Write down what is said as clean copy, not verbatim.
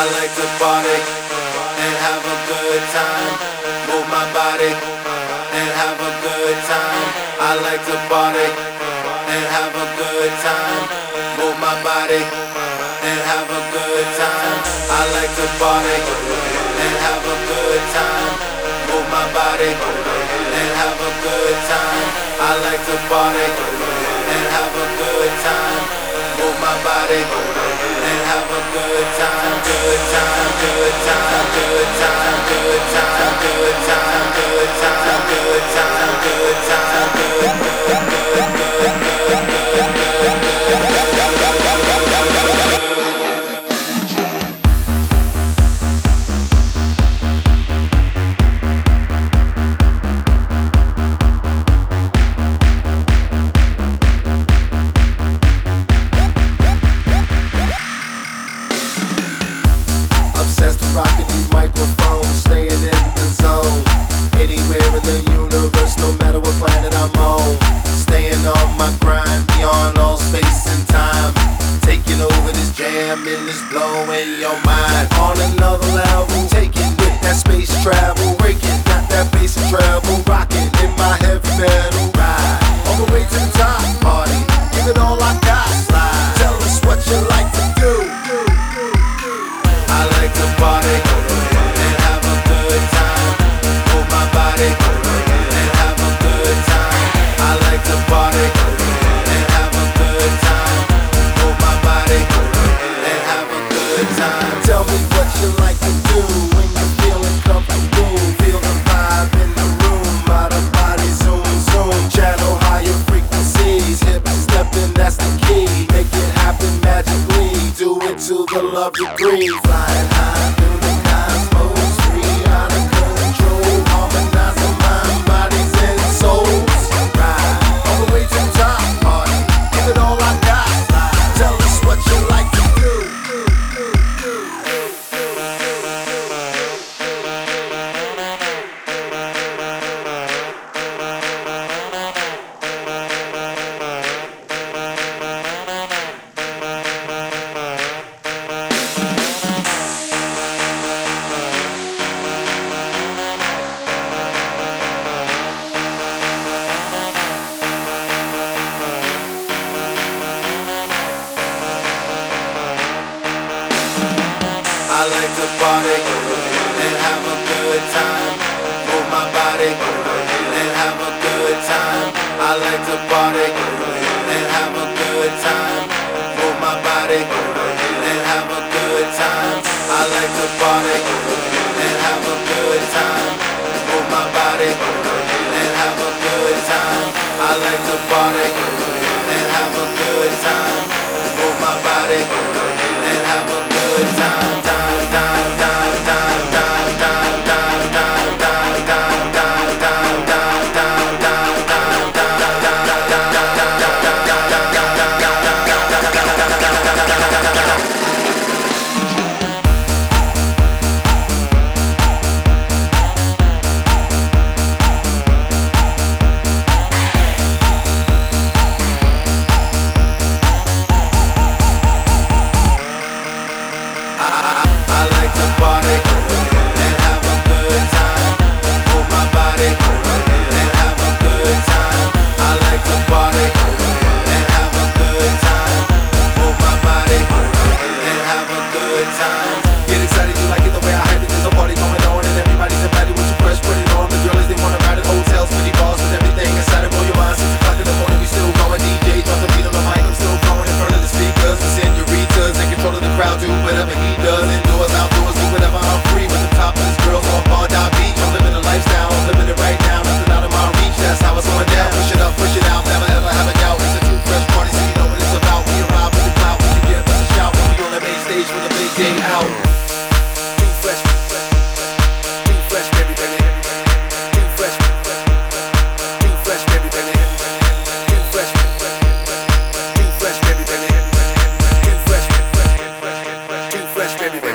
I like to party and have a good time. Move my body and have a good time. I like to party and have a good time. Move my body and have a good time. I like to party and have a good time. Move my body and have a good time. I like to party and have a good time. Move my body and have a good time. Good time, good time, good time, good time, good time, good time, good time, good time, good, good, good, good, good, good, good, good. Obsessed with rocking these microphones, staying in the zone. Anywhere in the universe, no matter what planet I'm on. Staying on my grind, beyond all space and time. Taking over this jam and it's blowing your mind. On another level, taking with that space travel. Breaking, got that bass and travel. Rocking in my heavy metal ride. All the way to the top, party. Give it all I got, slide. Tell us what you like to do. I like to party and have a good time. Move my body and have a good time. I like to party and have a good time. Move my body and have a good time. Tell me what you like to do when you're feeling comfortable. Feel the vibe in the room. Out of body, zoom, zoom. Channel higher frequencies. Hip stepping, that's the key. Make it happen magically. Do it to the love degree. Flying high through the cosmos, free out of control. Harmonizing mind, bodies and souls. Ride all the way to the top, party. Give it all I got. Tell us what you like to do. I like to party and have a good time. Move my body and have a good time. I like to party and have a good time. Move my body and have a good time. I like to party and have a good time. Move my body and have a good time. I like to party and have a good time. Move my body and have a good time. I like to party and have a good time. Move my body and have a good time. I like to party and have a good time. Move my body and have a good time. Get excited, you like it the way I hype it. There's a party going on and everybody's invited with your fresh, put it on. The girls they wanna ride at hotels, mini bars with everything inside it. Blow your mind 6 o'clock in the morning, we still going. DJ drop the beat on the mic, I'm still going in front of the speakers. The senoritas in control of the crowd, do whatever he does. Indoors, outdoors, do whatever, I'm free. With the top of this girls on bar, beach. I'm living a lifestyle, I'm living it right now. Nothing out of my reach, that's how it's going down. Push it up, push it out, never ever have a doubt. It's a Too Fresh party, so you know what it's about. We arrive with the clout, when you give us a shout. When we on the main stage with a big day out. Too fresh, too fresh, baby, baby. Too fresh, too fresh, baby, baby. Too fresh, too fresh, baby, baby. Too fresh, too fresh, baby, baby.